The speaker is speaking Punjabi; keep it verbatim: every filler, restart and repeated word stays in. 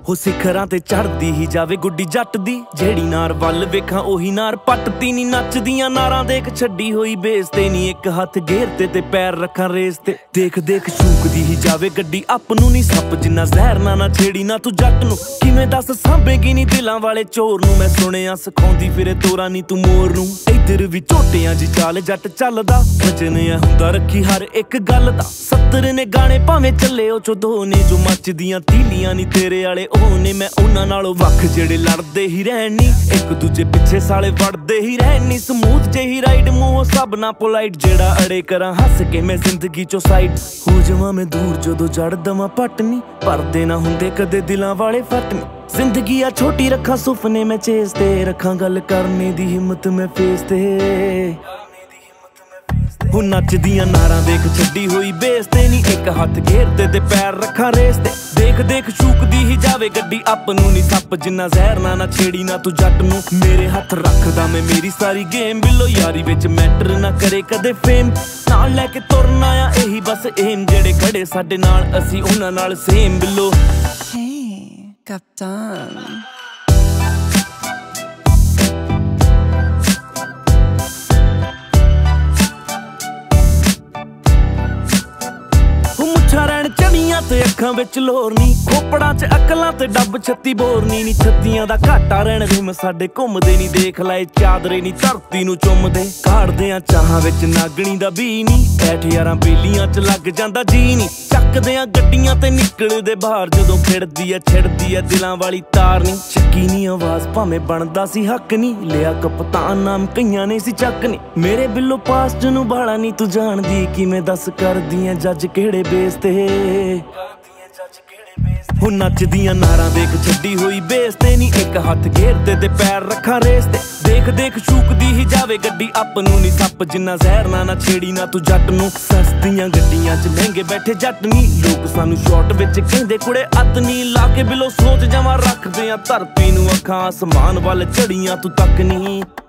ਹੋ ਸਿਖਰਾਂ ਤੇ ਚੜਦੀ ਹੀ ਜਾਵੇ ਗੁੱਡੀ ਜੱਟ ਦੀ, ਜਿਹੜੀ ਨਾਰ ਵੱਲ ਵੇਖਾਂ ਉਹੀ ਨਾਰ ਪੱਟਦੀ ਨੀ। ਨੱਚਦੀਆਂ ਨਾਰਾਂ ਦੇਖ ਛੱਡੀ ਹੋਈ ਬੇਸ ਤੇ ਨੀ, ਇੱਕ ਹੱਥ ਗੇਰ ਤੇ ਤੇ ਪੈਰ ਰੱਖਾਂ ਰੇਸ ਤੇ। ਦੇਖ ਦੇਖ ਸ਼ੂਕਦੀ ਹੀ ਜਾਵੇ ਗੱਡੀ ਆਪ ਨੂੰ ਨੀ, ਸੱਪ ਜਿੰਨਾ ਜ਼ਹਿਰ ਨਾ ਨਾ ਛੇੜੀ ਨਾ ਤੂੰ ਜੱਟ ਨੂੰ। ਕਿਵੇਂ ਦੱਸ ਸਾਂਭੇਗੀ ਨੀ ਦਿਲਾਂ ਵਾਲੇ ਚੋਰ ਨੂੰ, ਮੈਂ ਸੁਣਿਆ ਸਿਖਾਉਂਦੀ ਫਿਰੇ ਤੋਰਾ ਨੀ ਤੂੰ ਮੋਰ ਨੂੰ। ਇੱਧਰ ਵੀ ਝੋਟਿਆਂ ਜੀ ਚਾਲ ਜੱਟ ਚੱਲਦਾ, ਵਜਨ ਆ ਹੁੰਦਾ ਰੱਖੀ ਹਰ ਇੱਕ ਗੱਲ ਦਾ। ਸੱਤਰ ਨੇ ਗਾਣੇ ਭਾਵੇਂ ਚੱਲੇ ਉਹ ਚੋਂ ਦੋ ਨੇ, ਜੋ ਮੱਚਦੀਆਂ ਤੀਲੀਆਂ ਨੀ ਤੇਰੇ ਵਾਲੇ ਉਹ ਨੇ। ਮੈਂ ਉਹਨਾਂ ਨਾਲੋਂ ਵੱਖ ਜਿਹੜੇ ਲੜਦੇ ਹੀ ਰਹਿਣ ਨੀ, ਇੱਕ ਦੂਜੇ ਪਿੱਛੇ ਸਾਲੇ ਵੜਦੇ ਹੀ ਰਹਿਣ ਨੀ। ਸਮੂਥ ਜਿਹੀ ਰਾਈਡ ਮੂੰਹ ਸਭ ਨਾ ਪੋਲਾਈਟ, ਜਿਹੜਾ ਅੜੇ ਕਰਾਂ ਹੱਸ ਕੇ ਮੈਂ ਜ਼ਿੰਦਗੀ ਚੋਂ ਸਾਈਡ। ਹੋ ਜਾਵਾਂ ਮੈਂ ਦੂਰ ਜਦੋਂ ਜੜ ਦਵਾਂ ਪੱਟ ਨੀ, ਪਰਦੇ ਨਾ ਹੁੰਦੇ ਕਦੇ ਦਿਲਾਂ ਵਾਲੇ ਫੱਟ ਨੀ। ਜ਼ਿੰਦਗੀ ਆ ਛੋਟੀ ਰੱਖਾਂ ਸੁਪਨੇ ਮੈਂ ਚੇਸ ਤੇ, ਰੱਖਾਂ ਗੱਲ ਕਰਨੇ ਦੀ ਹਿੰਮਤ ਮੈਂ ਫੇਸ ਤੇ। ਹੁਣ ਨੱਚਦੀਆਂ ਨਾਰਾਂ ਦੇਖ ਛੱਡੀ ਹੋਈ ਬੇਸ ਤੇ ਨੀ, ਇੱਕ ਹੱਥ ਘੇਰਦੇ ਤੇ ਪੈਰ ਰੱਖਾਂ ਰੇਸ ਤੇ। ਦੇਖ ਦੇਖ ਸ਼ੂਕਦੀ ਹੀ ਜਾਵੇ ਗੱਡੀ ਆਪ ਨੂੰ ਨੀ, ਸੱਪ ਜਿੰਨਾ ਜ਼ਹਿਰ ਨਾ ਨਾ ਛੇੜੀ ਨਾ ਤੂੰ ਜੱਟ ਨੂੰ। ਮੇਰੇ ਹੱਥ ਰੱਖਦਾ ਮੈਂ ਮੇਰੀ ਸਾਰੀ ਗੇਮ, ਬਿੱਲੋ ਯਾਰੀ ਵਿੱਚ ਮੈਟਰ ਨਾ ਕਰੇ ਕਦੇ ਫੇਮ। ਨਾਲ ਲੈ ਕੇ ਤੁਰਨਾ ਆ ਇਹੀ ਬਸ ਏਮ, ਜਿਹੜੇ ਖੜੇ ਸਾਡੇ ਨਾਲ ਅਸੀਂ ਉਹਨਾਂ ਨਾਲ ਸੇਮ ਬਿੱਲੋ। Kaptan. ਮੁੱਛਾਂ ਰਹਿਣ ਚੜੀਆਂ ਤੇ ਅੱਖਾਂ ਵਿੱਚ ਲੋਰ ਨੀ, ਖੋਪੜਾਂ ਚ ਅਕਲਾਂ ਤੇ ਡੱਬ ਛੱਤੀ ਬੋਰਨੀ ਨੀ। ਛੱਤੀਆਂ ਦਾ ਘਾਟਾ ਰਹਿਣ ਰਿਮ ਸਾਡੇ ਘੁੰਮਦੇ ਨੀ, ਦੇਖ ਲਾਏ ਚਾਦਰੇ ਨੀ ਧਰਤੀ ਨੂੰ ਚੁੰਮਦੇ। ਕਾੜਦੇ ਆ ਚਾਹਾਂ ਵਿੱਚ ਨਾਗਣੀ ਦਾ ਬੀ ਨੀ, ਬੈਠ ਯਾਰਾਂ ਬੇਲੀਆਂ ਚ ਲੱਗ ਜਾਂਦਾ ਜੀ ਨੀ। ਚੱਕਦੇ ਆ ਗੱਡੀਆਂ ਤੇ ਨਿਕਲਦੇ ਬਾਹਰ, ਜਦੋਂ ਖਿੜਦੀ ਆ ਛਿੜਦੀ ਆ ਦਿਲਾਂ ਵਾਲੀ ਤਾਰ ਨੀ। ਚੱਕੀ ਨੀ ਆਵਾਜ਼ ਭਾਵੇਂ ਬਣਦਾ ਸੀ ਹੱਕ ਨੀ, ਲਿਆ ਕਪਤਾਨ ਨਾਮ ਕਈਆਂ ਨੇ ਸੀ ਚੱਕ ਨੀ। ਮੇਰੇ ਬਿੱਲੋ ਪਾਸਟ ਨੂੰ ਬਾਲਾ ਨੀ ਤੂੰ ਜਾਣਦੀ, ਕਿਵੇਂ ਦੱਸ ਕਰਦੀ ਆ ਜੱਜ ਕਿਹੜੇ ਬੇਸ ਤੇ। ਹੁਣ ਨੱਚਦੀਆਂ ਨਾਰਾਂ ਦੇਖ ਛੱਡੀ ਹੋਈ ਬੇਸ ਤੇ ਨੀ, ਇੱਕ ਹੱਥ ਘੇਰਦੇ ਤੇ ਪੈਰ ਰੱਖਾਂ ਰੇਸ ਤੇ। ਦੇਖ ਦੇਖ ਸ਼ੂਕਦੀ ਹੀ ਜਾਵੇ ਗੱਡੀ ਆਪ ਨੂੰ ਨੀ, ਸੱਪ ਜਿੰਨਾ ਜ਼ਹਿਰ ਨਾ ਨਾ ਛੇੜੀ ਨਾ ਤੂੰ ਜੱਟ ਨੂੰ। ਸਸਤੀਆਂ ਗੱਡੀਆਂ ਚ ਮਹਿੰਗੇ ਬੈਠੇ ਜੱਟ ਨੀ, ਲੋਕ ਸਾਨੂੰ ਸ਼ਾਰਟ ਵਿੱਚ ਕਹਿੰਦੇ ਕੁੜੇ ਅੱਤ ਨੀ। ਲਾ ਕੇ ਬਿੱਲੋ ਸੋਚ ਜਾਵਾਂ ਰੱਖਦੇ ਆ ਧਰਤੀ ਨੂੰ ਅੱਖਾਂ, ਅਸਮਾਨ ਵੱਲ ਝੜੀਆਂ ਤੂੰ ਤੱਕ ਨੀ।